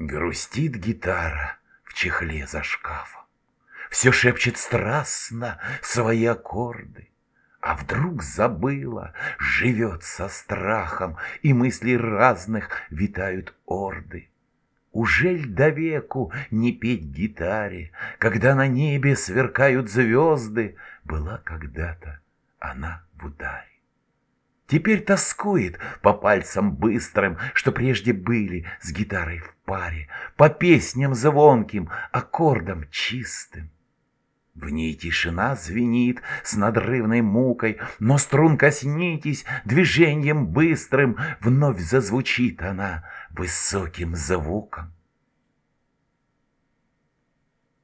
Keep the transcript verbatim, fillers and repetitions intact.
Грустит гитара в чехле за шкафом, все шепчет страстно свои аккорды. А вдруг забыла, живет со страхом, и мыслей разных витают орды. Ужель до веку не петь гитаре, когда на небе сверкают звезды? Была когда-то она в ударе. Теперь тоскует по пальцам быстрым, что прежде были с гитарой в паре, по песням звонким, аккордам чистым. В ней тишина звенит с надрывной мукой, но струн коснитесь движением быстрым, вновь зазвучит она высоким звуком.